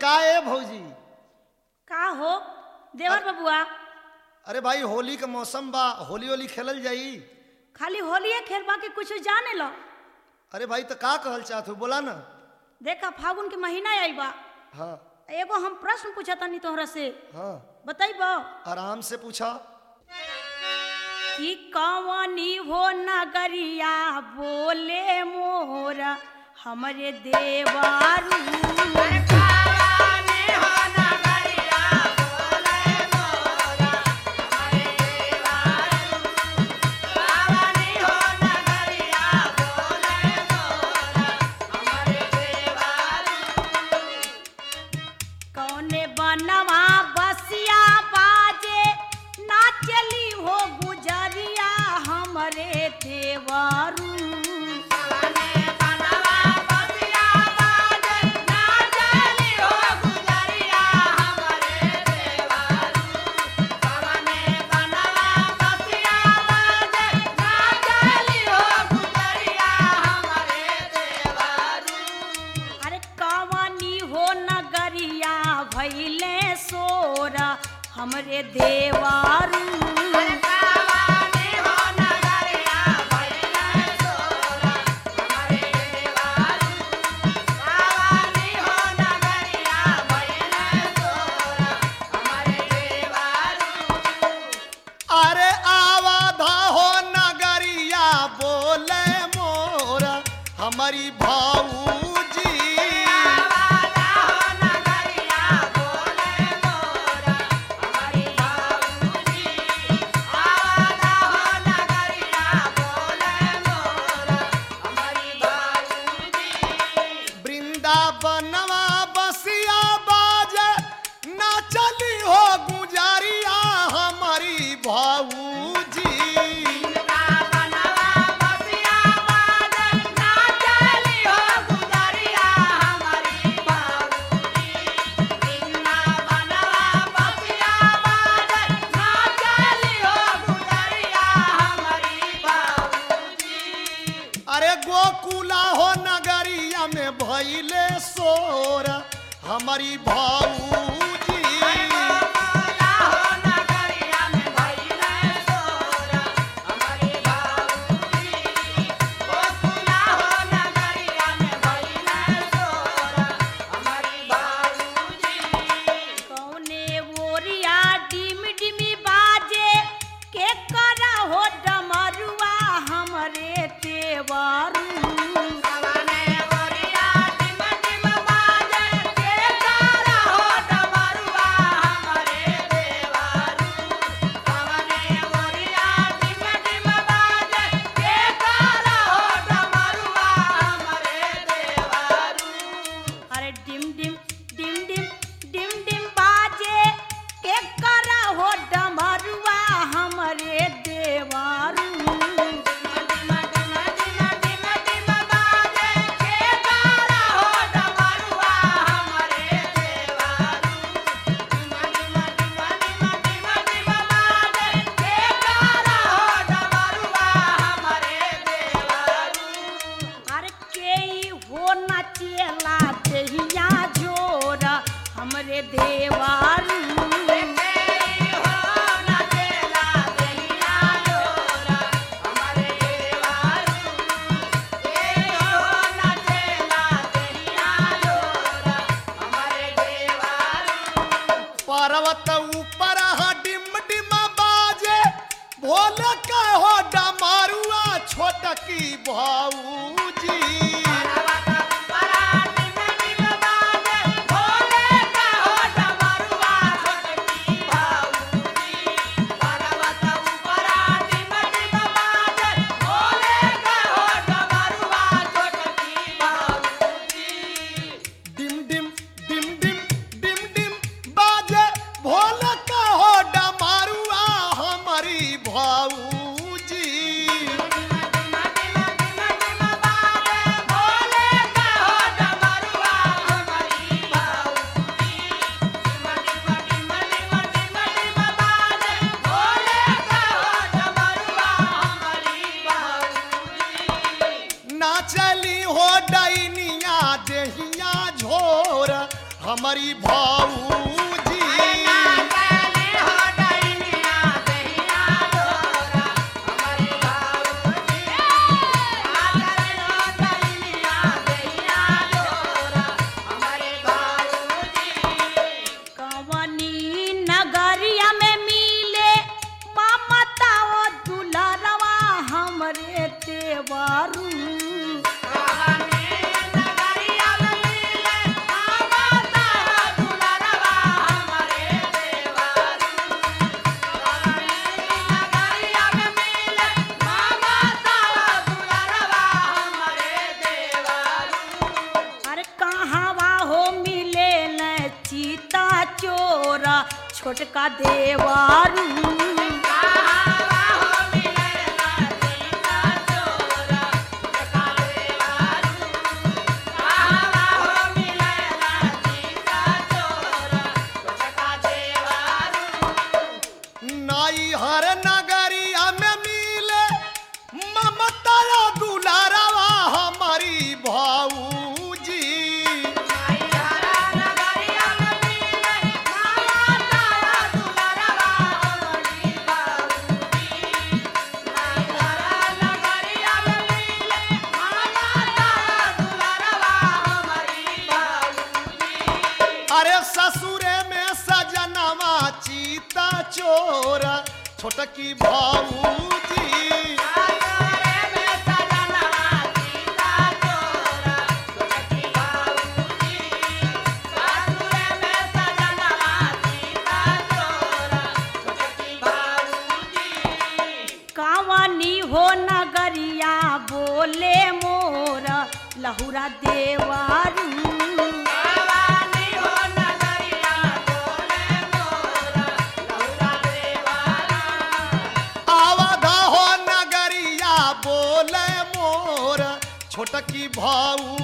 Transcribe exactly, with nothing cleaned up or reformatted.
का ए भौजी? का हो देवर बबुआ? अरे भाई होली का मौसम बा, होली होली खेलल जाई। खाली होलिये खेलबा के कुछ जाने लो? अरे भाई तो का कहल चाहत हो, बोला ना। देखा फागुन के महीना आई बा। हाँ एगो हम प्रश्न पूछा तनी तोहरा से, हाँ बताइबो? आराम से पूछा। कि कवनी हो नगरिया बोले मोरा हमरे देवारू। कौने बनवा बसिया बाजे ना चली हो गुजरिया हमरे देवारू। अरे कवनी हो नगरिया भैले सोरा हमरे देवारू। अरे आवाधा हो नगरिया बोले मोरा हमारी भाऊजी। वृंदावनवा बसिया बाजे ना चली हो गुजारिया हमारी भाऊजी। अरे गोकुला हो नगरिया में भैले सोरा हमारी भाऊजी। कौने ओरिया डिम डिमी बाजे के करा हो डमरुआ हमरे देवारू। अरे डिम डिम डिम डिम डिम डिम बाजे के करा हो डमरुआ हमरे देवारू। अरे केई हो नचेला देहिया जोरा हमरे देवारू। पर्वत ऊपर हा डिम डिम बाजे भोले का हो डमारुआ छोटकी भाऊजी। डिम डिम डिम डिम डिम डिम बाजे भोले का हो डमारुआ हमारी भाऊजी। हमारी भाऊजी कवनी नगरिया में मिले ममता ओ दुलरवा हमरे देवरू अरे कहावा हो मिले न चीता चोरा छोटका देवारू नाई हर नगरिया में मिले ममता दुलारवा हमारी भाऊजी अरे ससुरे में सजनवा चीता चोरा छोटकी भाऊजी कावनी हो नगरिया बोले मोर लहुरा देवारू आवधा हो नगरिया बोले मोर छोटकी भाऊ